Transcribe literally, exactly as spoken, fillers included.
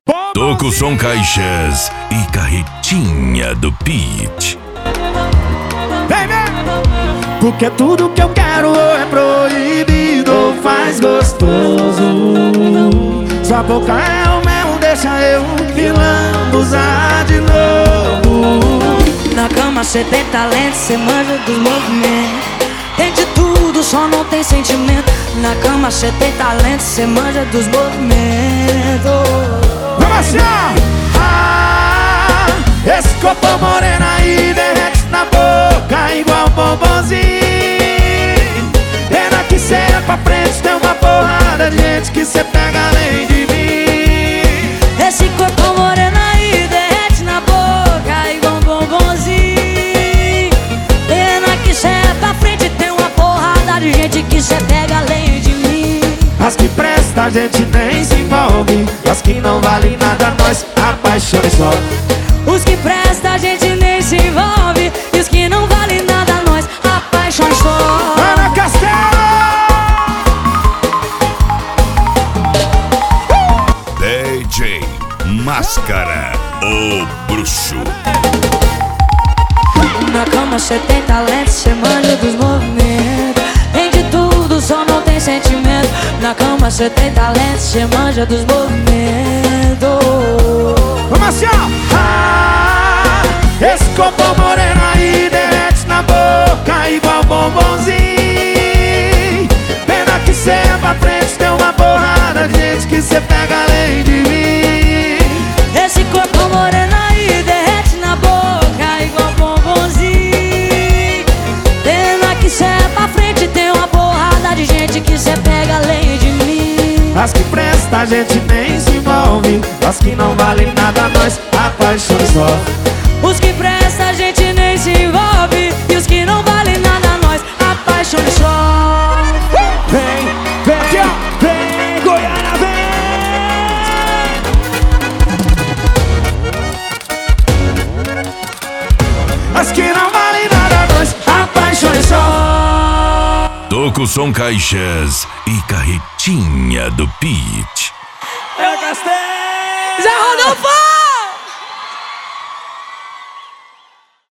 Tô com som Caixas e Carretinha do Pete. Vem, vem! Porque tudo que eu quero é proibido ou faz gostoso. Sua boca é o mel, deixa eu me lambuzar de novo. Na cama cê tem talento, cê manja dos movimentos. Tem de tudo, só não tem sentimento. Na cama cê tem talento, cê manja dos movimentos. Vamos assim, ó! Ah, esse corpo moreno aí derrete na boca igual bombonzinho. Pena que cê é pra frente, tem uma porrada de gente que cê pega além de mim. Esse corpo moreno aí derrete na boca igual bombonzinho. Pena que cê é pra frente, tem uma porrada de gente que cê pega além de mim. As que presta a gente nem se envolve, e as que não valem nada nós apaixona só. Os que presta a gente nem se envolve, e os que não valem nada nós apaixona só. Ana Castelo! uh! D J Máscara, o bruxo. Na cama cê tem talento, cê manja dos movimentos. Tem de tudo, só não tem sentimento. Na cama cê tem talento, cê manja dos movimentos. Vamos assim, ó! Ah, esse corpo moreno aí derrete na boca igual bombonzinho. Pena que cê é pra frente, tem uma porrada de gente que cê pega além de mim. Esse corpo moreno aí derrete na boca igual bombonzinho. Pena que cê é pra frente, tem uma porrada de gente que cê pega além de mim. As que presta a gente nem se envolve, as que não valem nada nós apaixona só. Os que presta a gente nem se envolve, e os que não valem nada nós apaixona só. Vem, vem, aqui, ó. Vem, Goiânia, vem! As que não valem nada nós apaixona só. Tô com som Caixas e Carretinha do Pete. É Castelo! Já rodou fora!